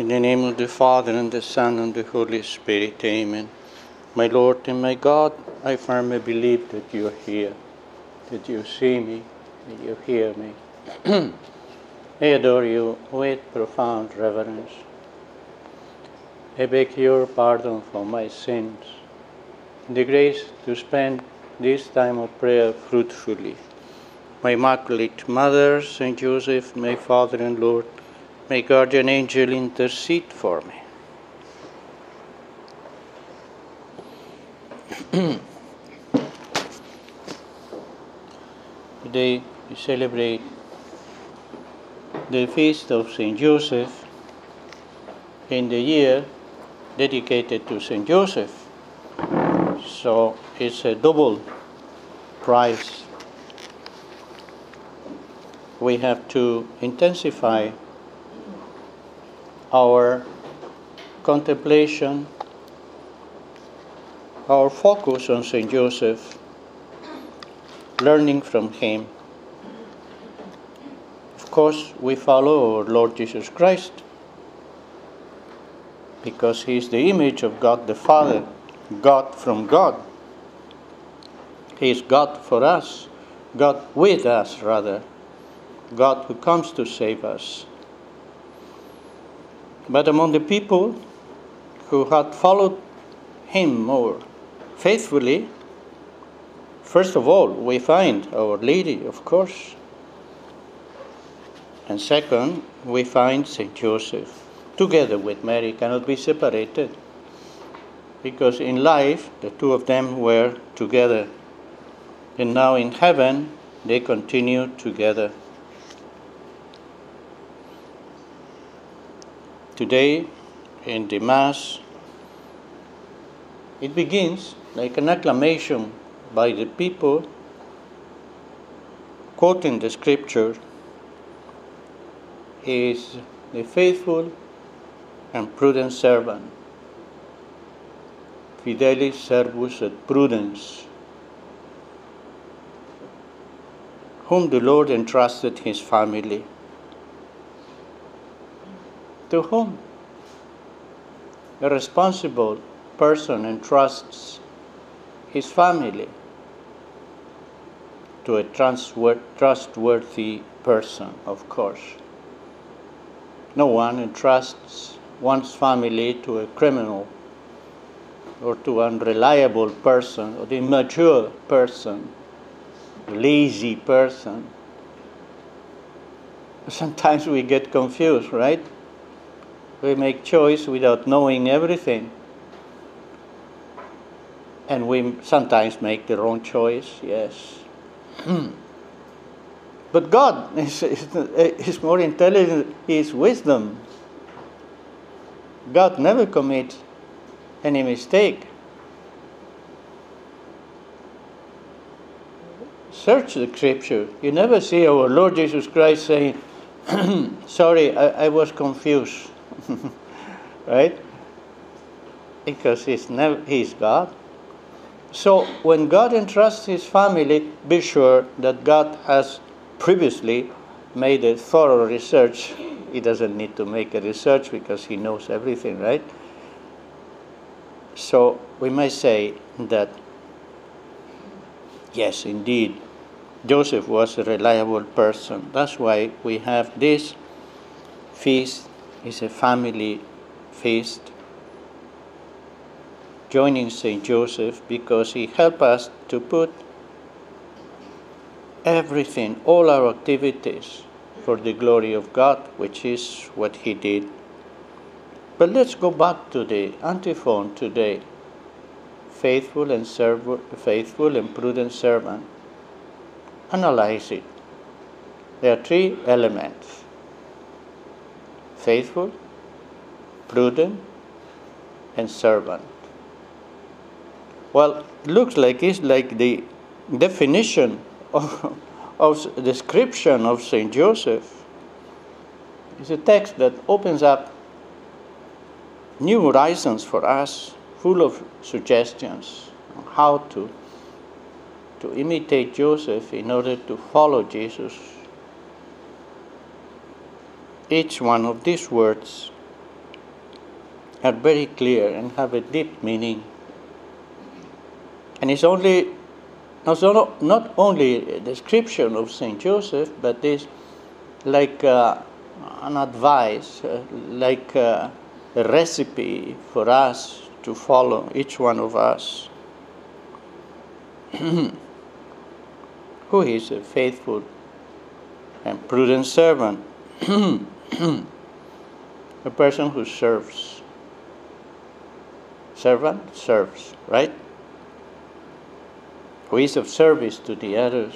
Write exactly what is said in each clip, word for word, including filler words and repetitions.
In the name of the Father, and the Son, and the Holy Spirit, amen. My Lord and my God, I firmly believe that you are here, that you see me, that you hear me. I adore you with profound reverence. I beg your pardon for my sins, and the grace to spend this time of prayer fruitfully. My Immaculate Mother, Saint Joseph, my Father and Lord, may guardian angel intercede for me. Today we celebrate the feast of Saint Joseph in the year dedicated to Saint Joseph. So it's a double prize. We have to intensify our contemplation, our focus on Saint Joseph, learning from him. Of course, we follow our Lord Jesus Christ because he is the image of God the Father, God from God. He is God for us, God with us rather, God who comes to save us. But among the people who had followed him more faithfully, first of all, we find Our Lady, of course. And second, we find Saint Joseph, together with Mary, cannot be separated. Because in life, the two of them were together. And now in heaven, they continue together. Today, in the Mass, it begins like an acclamation by the people, quoting the scripture, "He is the faithful and prudent servant, Fidelis servus et prudens, whom the Lord entrusted his family." To whom a responsible person entrusts his family? To a trustworthy person, of course. No one entrusts one's family to a criminal or to an unreliable person or the immature person, a lazy person. Sometimes we get confused, right? We make choice without knowing everything. And we sometimes make the wrong choice, yes. But God is, is, is more intelligent, He is wisdom. God never commits any mistake. Search the scripture. You never see our Lord Jesus Christ saying, sorry, I, I was confused. Right? Because he's never, he's God. So when God entrusts his family, be sure that God has previously made a thorough research. He doesn't need to make a research because he knows everything, right? So we may say that, yes, indeed, Joseph was a reliable person. That's why we have this feast. It's a family feast, joining Saint Joseph, because he helped us to put everything, all our activities, for the glory of God, which is what he did. But let's go back to the antiphon today. Faithful and serv- faithful and prudent servant. Analyze it. There are three elements. Faithful, prudent, and servant. Well, it looks like it's like the definition of, of description of Saint Joseph. It's a text that opens up new horizons for us, full of suggestions on how to, to imitate Joseph in order to follow Jesus. Each one of these words are very clear and have a deep meaning. And it's only not not only a description of Saint Joseph, but it's like uh, an advice, uh, like uh, a recipe for us to follow, each one of us. Who is a faithful and prudent servant? A person who serves. Servant serves, right? Who is of service to the others.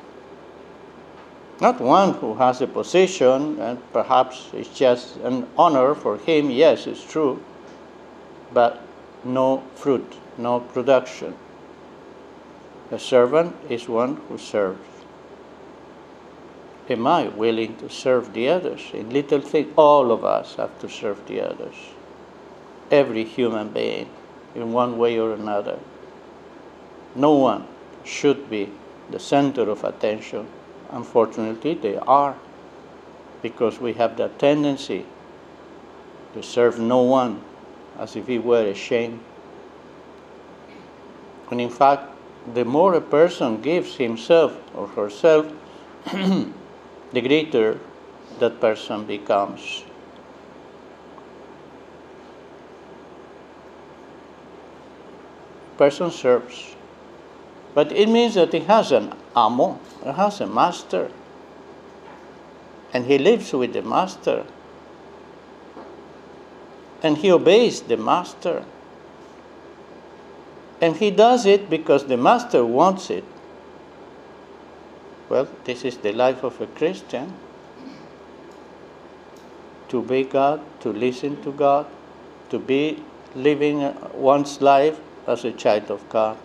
Not one who has a position and perhaps it's just an honor for him. Yes, it's true. But no fruit, no production. A servant is one who serves. Am I willing to serve the others? In little things, all of us have to serve the others. Every human being, in one way or another. No one should be the center of attention. Unfortunately, they are, because we have that tendency to serve no one as if it were a shame. And in fact, the more a person gives himself or herself, the greater that person becomes. Person serves. But it means that he has an amo, he has a master. And he lives with the master. And he obeys the master. And he does it because the master wants it. Well, this is the life of a Christian. To obey God, to listen to God, to be living one's life as a child of God.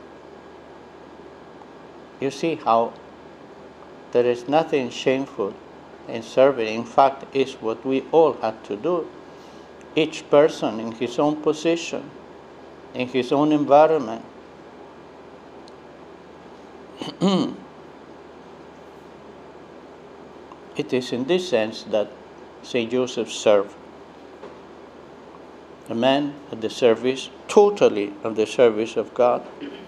You see how there is nothing shameful in serving. In fact, it's what we all had to do. Each person in his own position, in his own environment. It is in this sense that Saint Joseph served. A man at the service, totally at the service of God.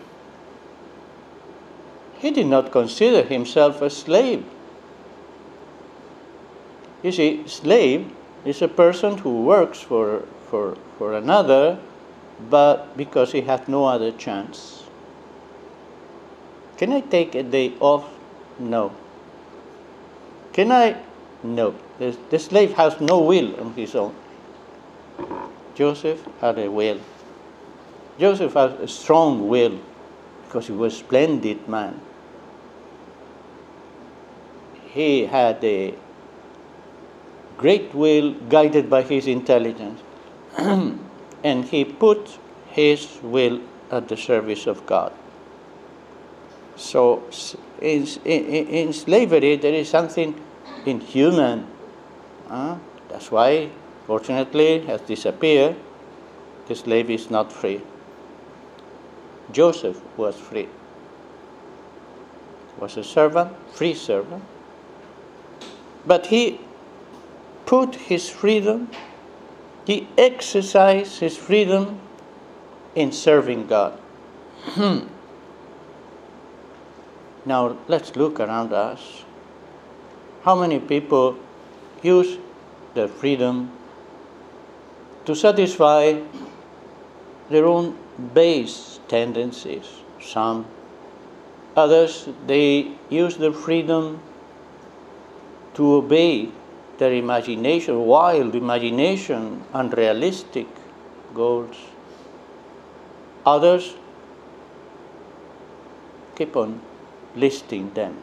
He did not consider himself a slave. You see, slave is a person who works for, for, for another, but because he has no other chance. Can I take a day off? No. Can I? No. The, the slave has no will on his own. Joseph had a will. Joseph had a strong will because he was a splendid man. He had a great will guided by his intelligence. And he put his will at the service of God. So in, in, in slavery there is something inhuman. Uh, that's why, fortunately, it has disappeared. The slave is not free. Joseph was free. Was a servant, free servant. But he put his freedom, he exercised his freedom in serving God. Now, let's look around us. How many people use their freedom to satisfy their own base tendencies? Some. Others, they use their freedom to obey their imagination, wild imagination, unrealistic goals. Others keep on listing them.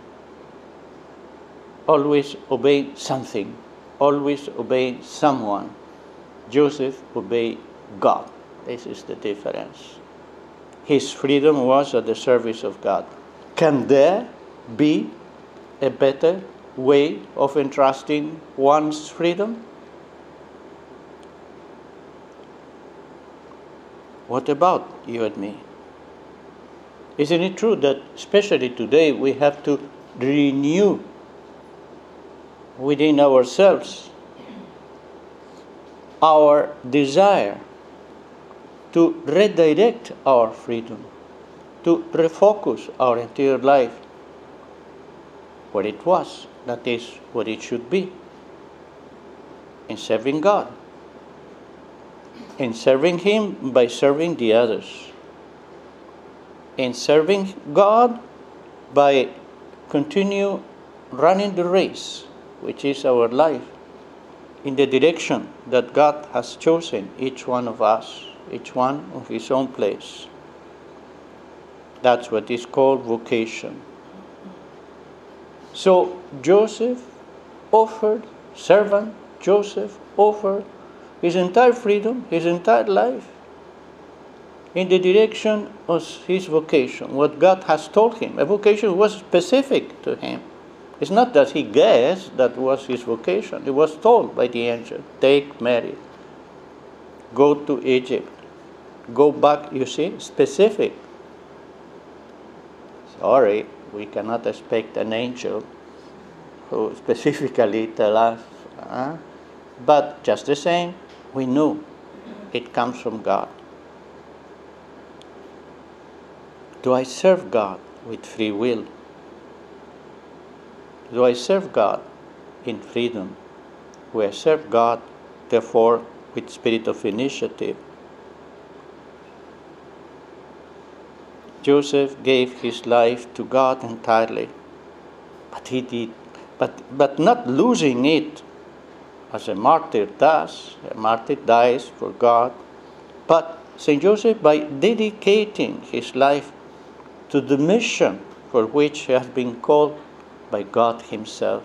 Always obey something, always obey someone. Joseph obeyed God. This is the difference. His freedom was at the service of God. Can there be a better way of entrusting one's freedom? What about you and me? Isn't it true that especially today we have to renew within ourselves our desire to redirect our freedom, to refocus our entire life where it was, that is, what it should be, in serving God, in serving Him by serving the others, in serving God by continue running the race, which is our life, in the direction that God has chosen each one of us, each one on his own place. That's what is called vocation. So Joseph offered, servant Joseph offered his entire freedom, his entire life, in the direction of his vocation, what God has told him. A vocation was specific to him. It's not that he guessed that was his vocation. It was told by the angel, take Mary, go to Egypt, go back, you see, specific. Sorry, we cannot expect an angel who specifically tell us. Uh, but just the same, we knew it comes from God. Do I serve God with free will? Do I serve God in freedom? Do I serve God, therefore, with spirit of initiative? Joseph gave his life to God entirely, but he did, but, but not losing it as a martyr does. A martyr dies for God. But Saint Joseph, by dedicating his life to the mission for which he has been called by God Himself.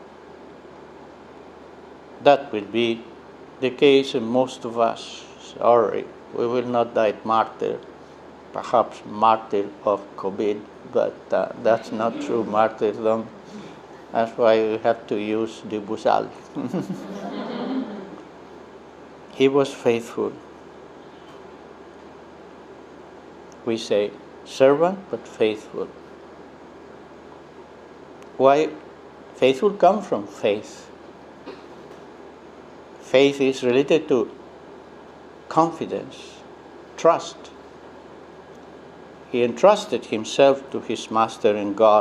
That will be the case in most of us. Sorry, we will not die martyr, perhaps martyr of COVID, but uh, that's not true martyrdom. That's why we have to use the Busal. He was faithful. We say, servant but faithful. Why? Faithful comes from faith. Faith is related to confidence, trust. He entrusted himself to his master and God.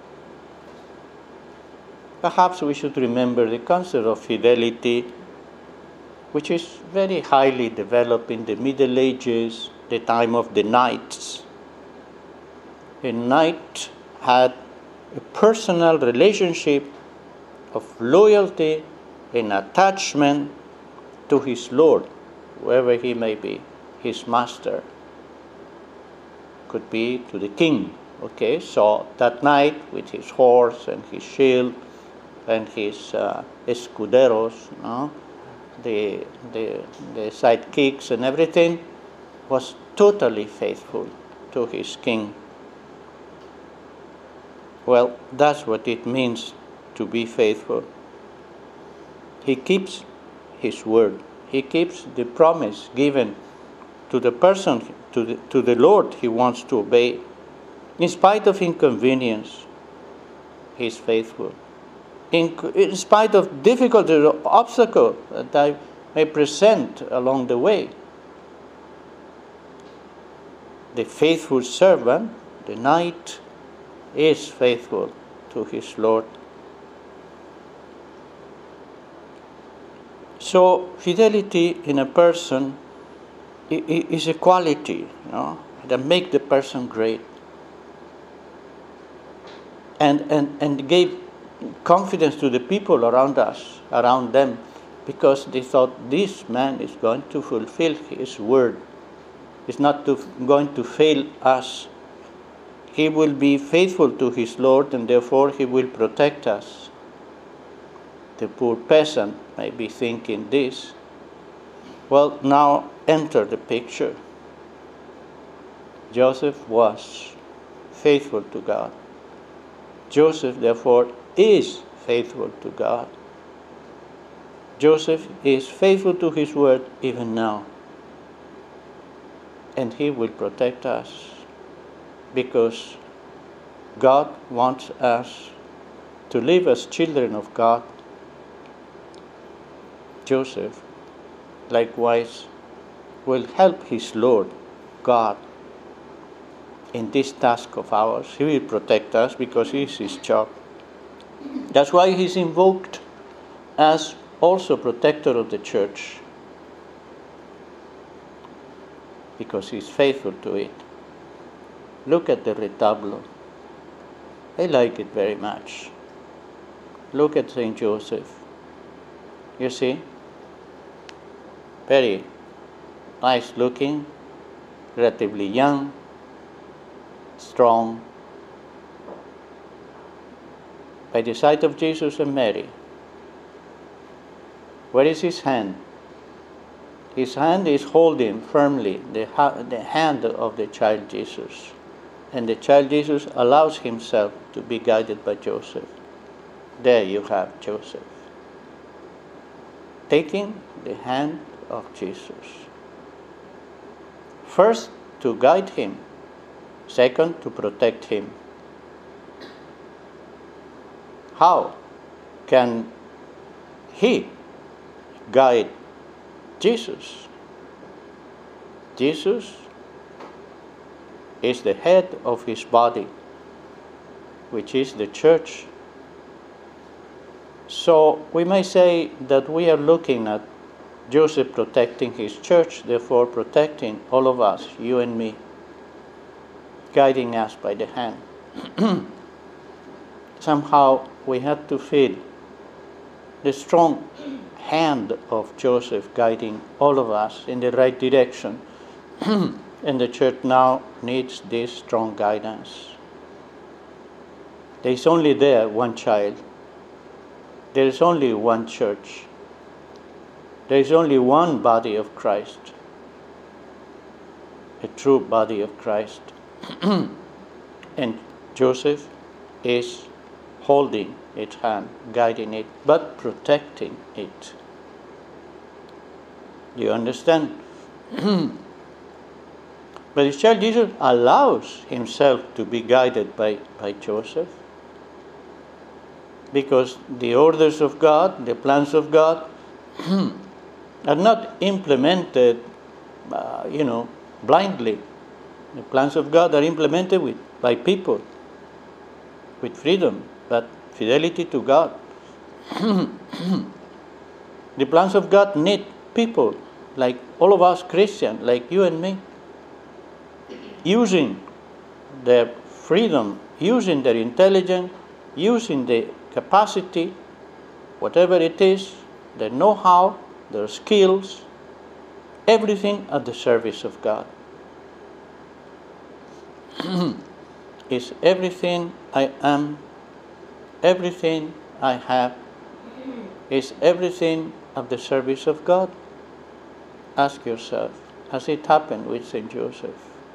Perhaps we should remember the concept of fidelity, which is very highly developed in the Middle Ages, the time of the knights. A knight had a personal relationship of loyalty and attachment to his lord, whoever he may be, his master. Could be to the king. Okay, so that knight with his horse and his shield and his uh, escuderos, no? the, the, the sidekicks and everything, was totally faithful to his king. Well, that's what it means to be faithful. He keeps his word. He keeps the promise given to the person, to the, to the Lord he wants to obey. In spite of inconvenience, he is faithful. In, in spite of difficulty or obstacle that I may present along the way, the faithful servant, the knight, is faithful to his Lord. So fidelity in a person is a quality, you know, that makes the person great. And, and, and gave confidence to the people around us, around them, because they thought this man is going to fulfill his word. He's not to, going to fail us. He will be faithful to his Lord, and therefore he will protect us. The poor peasant may be thinking this. Well, now enter the picture. Joseph was faithful to God. Joseph, therefore, is faithful to God. Joseph is faithful to his word even now. And he will protect us, because God wants us to live as children of God. Joseph, likewise, will help his Lord, God, in this task of ours. He will protect us because it is his job. That's why he's invoked as also protector of the church, because he's faithful to it. Look at the retablo. I like it very much. Look at Saint Joseph. You see? Very nice looking, relatively young, strong, by the side of Jesus and Mary. Where is his hand? His hand is holding firmly the, ha- the hand of the child Jesus. And the child Jesus allows himself to be guided by Joseph. There you have Joseph, taking the hand of Jesus. First, to guide him. Second, to protect him. How can he guide Jesus? Jesus is the head of his body, which is the church. So we may say that we are looking at Joseph protecting his church, therefore protecting all of us, you and me, guiding us by the hand. Somehow we had to feel the strong hand of Joseph guiding all of us in the right direction. And the church now needs this strong guidance. There is only there one child. There is only one church. There is only one body of Christ. A true body of Christ. And Joseph is holding its hand, guiding it, but protecting it. Do you understand? But the child Jesus allows himself to be guided by, by Joseph, because the orders of God, the plans of God, are not implemented, uh, you know, blindly. The plans of God are implemented with, by people, with freedom, but fidelity to God. The plans of God need people, like all of us Christians, like you and me, using their freedom, using their intelligence, using the capacity, whatever it is, their know-how, their skills, everything at the service of God. Is everything I am, everything I have, is everything at the service of God? Ask yourself, has it happened with Saint Joseph?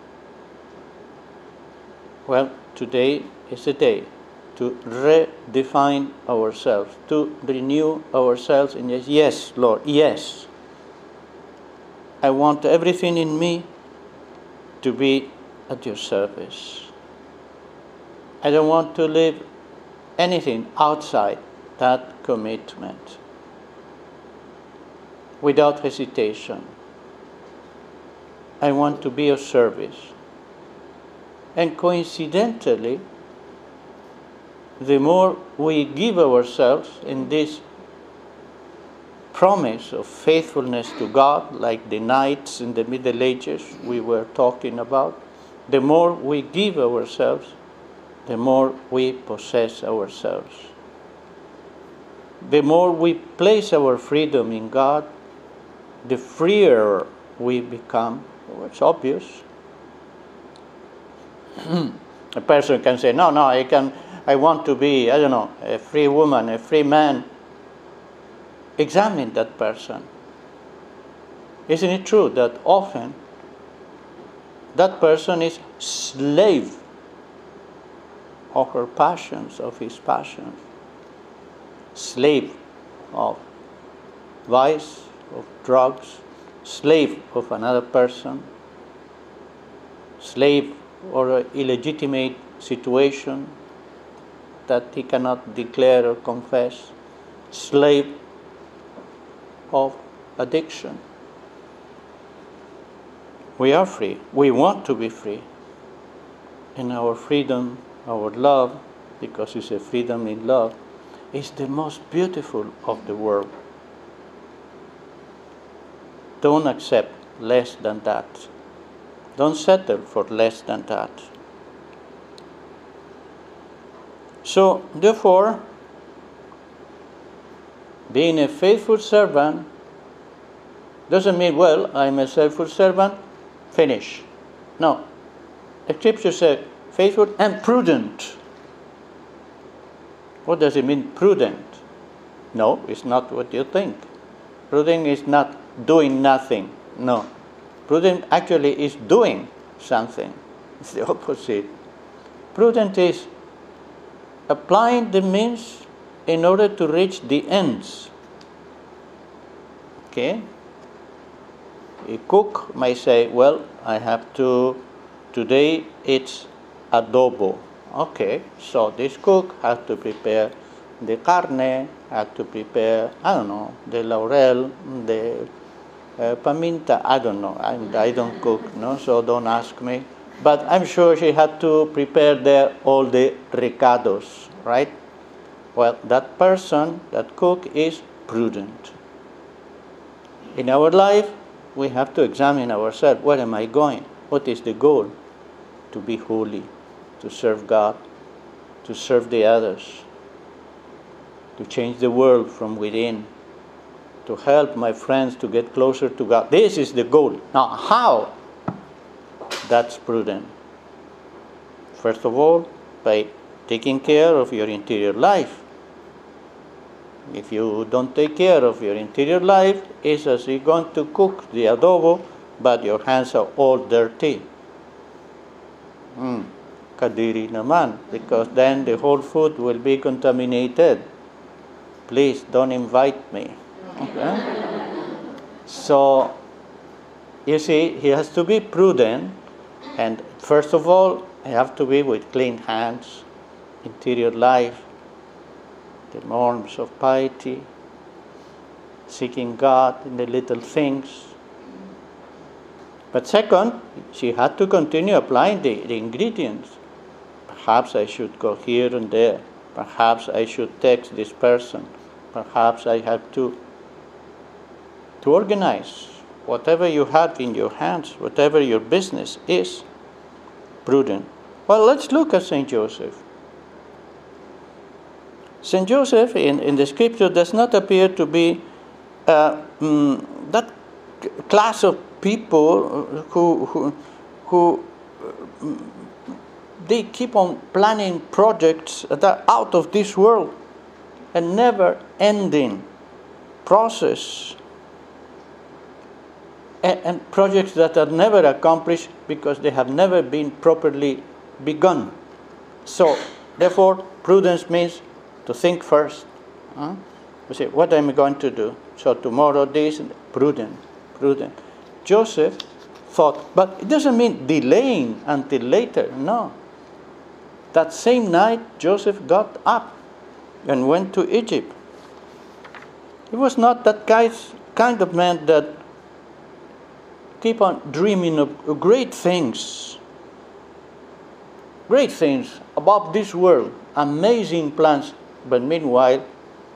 Well, today is the day to redefine ourselves, to renew ourselves in yes, yes, Lord, yes. I want everything in me to be at your service. I don't want to live anything outside that commitment. Without hesitation. I want to be of service. And coincidentally, the more we give ourselves in this promise of faithfulness to God, like the knights in the Middle Ages we were talking about, the more we give ourselves, the more we possess ourselves. The more we place our freedom in God, the freer we become. It's obvious. A person can say, no, no, I can, I want to be, I don't know, a free woman, a free man. Examine that person. Isn't it true that often that person is slave of her passions, of his passions, slave of vice, of drugs, slave of another person, slave or an illegitimate situation that he cannot declare or confess, slave of addiction. We are free. We want to be free. And our freedom, our love, because it's a freedom in love, is the most beautiful of the world. Don't accept less than that. Don't settle for less than that. So, therefore, being a faithful servant doesn't mean, well, I'm a faithful servant, finish. No. The scripture says, faithful and prudent. What does it mean, prudent? No, it's not what you think. Prudent is not doing nothing. No. Prudent actually is doing something. It's the opposite. Prudent is applying the means in order to reach the ends. Okay? A cook may say, well, I have to, today it's adobo. Okay, so this cook has to prepare the carne, has to prepare, I don't know, the laurel, the uh, paminta, I don't know. I, I don't cook, no, so don't ask me. But I'm sure she had to prepare there all the recados, right? Well, that person, that cook, is prudent. In our life, we have to examine ourselves. Where am I going? What is the goal? To be holy, to serve God, to serve the others, to change the world from within, to help my friends to get closer to God. This is the goal. Now, how? That's prudent. First of all, by taking care of your interior life. If you don't take care of your interior life, it's as you're going to cook the adobo, but your hands are all dirty. Mm. Kadiri naman, because then the whole food will be contaminated. Please don't invite me. Okay? So, you see, he has to be prudent, and first of all, he has to be with clean hands, interior life, the norms of piety, seeking God in the little things. But second, she had to continue applying the, the ingredients. Perhaps I should go here and there. Perhaps I should text this person. Perhaps I have to, to organize whatever you have in your hands, whatever your business is, prudent. Well, let's look at Saint Joseph. Saint Joseph in, in the scripture does not appear to be uh, mm, that class of people who, who, who uh, they keep on planning projects that are out of this world, a never-ending process, and, and projects that are never accomplished because they have never been properly begun. So, therefore, prudence means to think first. Huh? You say, what am I going to do? So tomorrow this, prudent, prudent. Joseph thought, but it doesn't mean delaying until later, no. That same night, Joseph got up and went to Egypt. He was not that kind of man that keep on dreaming of great things, great things about this world, amazing plans, but meanwhile,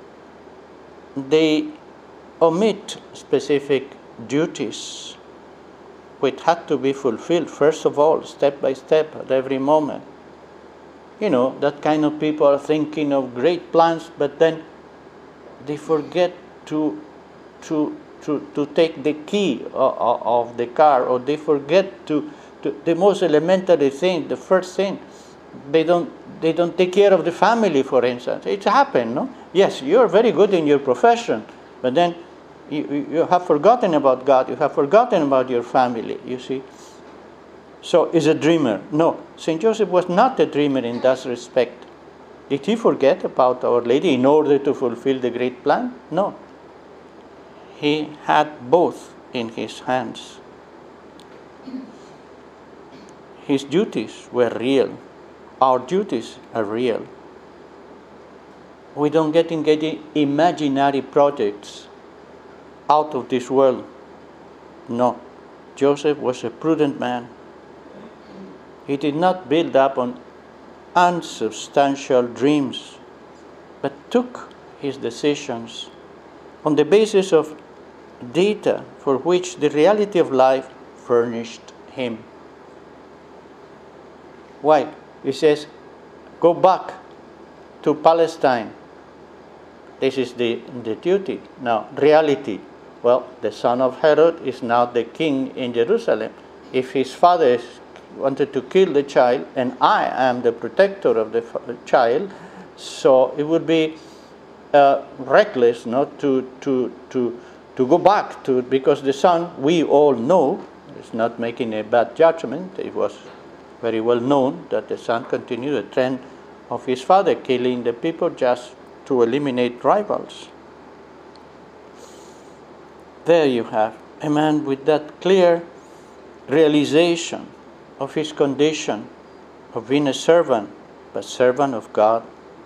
they omit specific duties which had to be fulfilled, first of all, step by step, at every moment. You know, that kind of people are thinking of great plans, but then they forget to, to, to, to take the key of, of the car, or they forget to, to, the most elementary thing, the first thing. They don't, they don't take care of the family, for instance. It's happened, no? Yes, you're very good in your profession, but then you, you have forgotten about God, you have forgotten about your family, you see. So, is a dreamer? No, Saint Joseph was not a dreamer in that respect. Did he forget about Our Lady in order to fulfill the great plan? No. He had both in his hands. His duties were real. Our duties are real. We don't get engaged in imaginary projects out of this world. No. Joseph was a prudent man. He did not build up on unsubstantial dreams, but took his decisions on the basis of data for which the reality of life furnished him. Why? He says, go back to Palestine. This is the, the duty. Now, reality. Well, the son of Herod is now the king in Jerusalem. If his father wanted to kill the child, and I am the protector of the child, so it would be uh, reckless not to, to, to, to go back to it, because the son, we all know, is not making a bad judgment. It was very well known that the son continued the trend of his father, killing the people just to eliminate rivals. There you have a man with that clear realization of his condition of being a servant, but servant of God.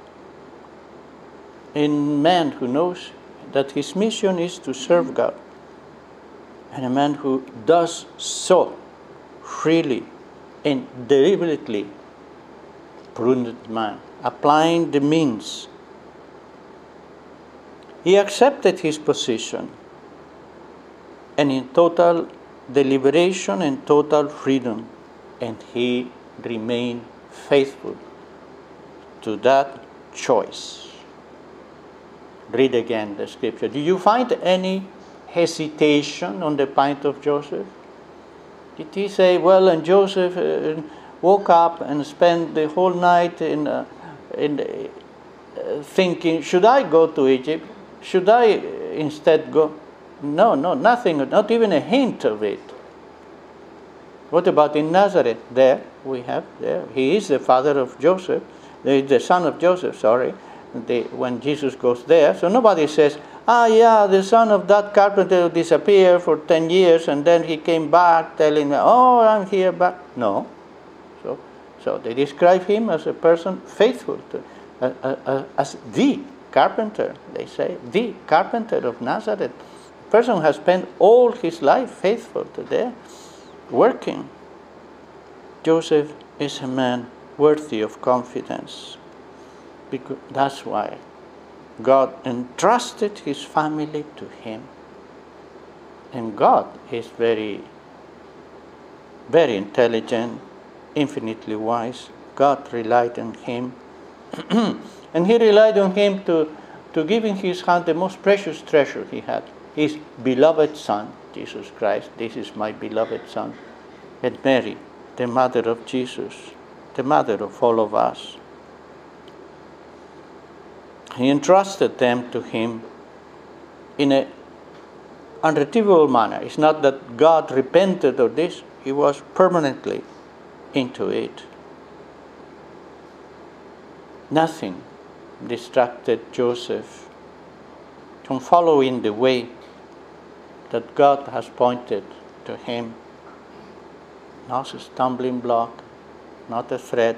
A man who knows that his mission is to serve God, and a man who does so freely and deliberately. Prudent man, applying the means. He accepted his position, and in total deliberation and total freedom, and he remained faithful to that choice. Read again the scripture. Do you find any hesitation on the part of Joseph? Did he say, well, and Joseph uh, woke up and spent the whole night in, uh, in uh, thinking, should I go to Egypt? Should I instead go? No, no, nothing, not even a hint of it. What about in Nazareth? There we have, there. He is the father of Joseph, the, the son of Joseph, sorry, the, when Jesus goes there. So nobody says, ah, yeah, the son of that carpenter disappeared for ten years and then he came back telling me, oh, I'm here back. No. So, so they describe him as a person faithful, to, uh, uh, as the carpenter, they say, the carpenter of Nazareth. A person who has spent all his life faithful to there, working. Joseph is a man worthy of confidence. Because that's why God entrusted his family to him. And God is very, very intelligent, infinitely wise. God relied on him. And he relied on him to, to give in his hand the most precious treasure he had, his beloved son, Jesus Christ. This is my beloved son. And Mary, the mother of Jesus, the mother of all of us. He entrusted them to him in an unretrievable manner. It's not that God repented of this. He was permanently into it. Nothing distracted Joseph from following the way that God has pointed to him. Not a stumbling block, not a threat,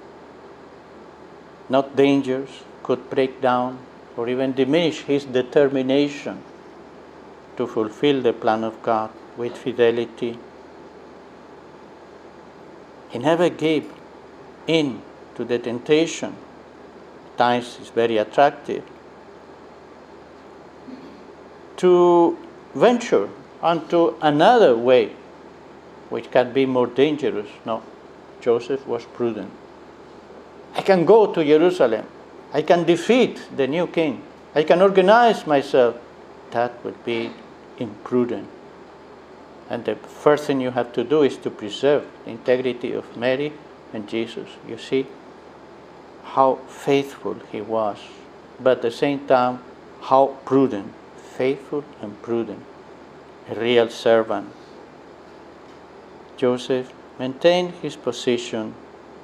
not dangers could break down or even diminish his determination to fulfill the plan of God with fidelity. He never gave in to the temptation. At times it's very attractive to venture onto another way which can be more dangerous. No, Joseph was prudent. I can go to Jerusalem. I can defeat the new king. I can organize myself. That would be imprudent. And the first thing you have to do is to preserve the integrity of Mary and Jesus. You see how faithful he was, but at the same time, how prudent, faithful and prudent, a real servant. Joseph maintained his position,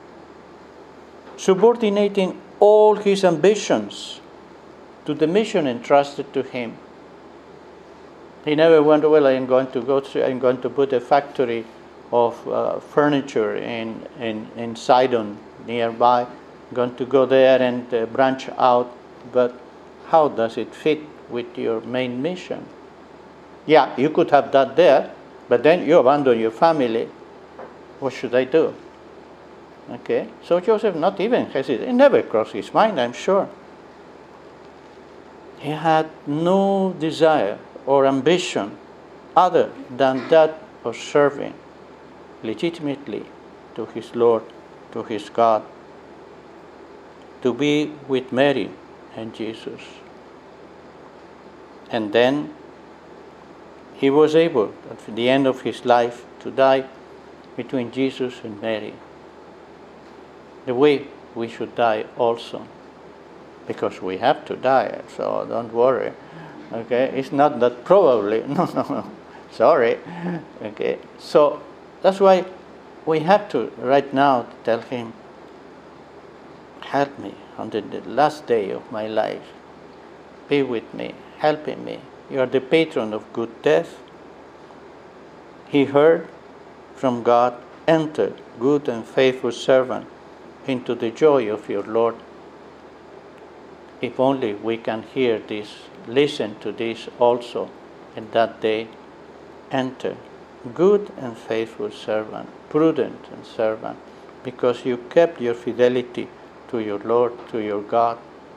subordinating all his ambitions to the mission entrusted to him. He never went, well, I'm going to go to, I'm going to put a factory of uh, furniture in, in, in Sidon nearby. I'm going to go there and uh, branch out. But how does it fit with your main mission? Yeah, you could have that there, But then you abandon your family. What should I do? Okay, so Joseph not even hesitated. It never crossed his mind, I'm sure. He had no desire or ambition other than that of serving legitimately to his Lord, to his God, to be with Mary and Jesus. And then he was able, at the end of his life, to die between Jesus and Mary. The way we should die also, because we have to die, so don't worry. Okay, it's not that probably, no, no, no, sorry. Okay, so that's why we have to right now tell him, help me on the, the last day of my life. Be with me, helping me. You are the patron of good death. He heard from God, enter, good and faithful servant, into the joy of your Lord. If only we can hear this, listen to this also, in that day, enter, good and faithful servant, prudent and servant, because you kept your fidelity to your Lord, to your God.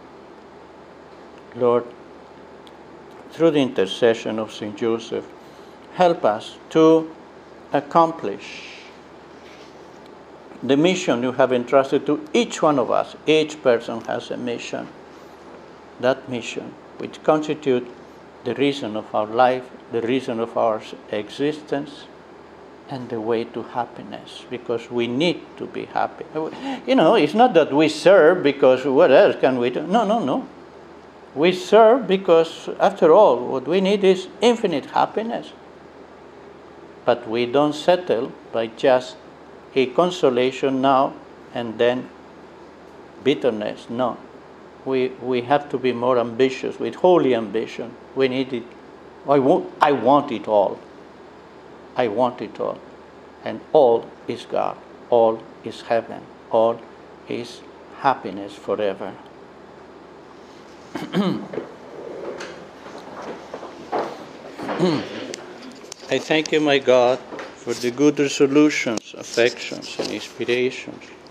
Lord, through the intercession of Saint Joseph, help us to accomplish the mission you have entrusted to each one of us. Each person has a mission. That mission, which constitutes the reason of our life, the reason of our existence, and the way to happiness, because we need to be happy. You know, it's not that we serve because what else can we do? No, no, no. We serve because, after all, what we need is infinite happiness. But we don't settle by just a consolation now and then bitterness. No. We we have to be more ambitious, with holy ambition. We need it. I want, I want it all. I want it all. And all is God. All is heaven. All is happiness forever. I thank you, my God, for the good resolutions, affections, and inspirations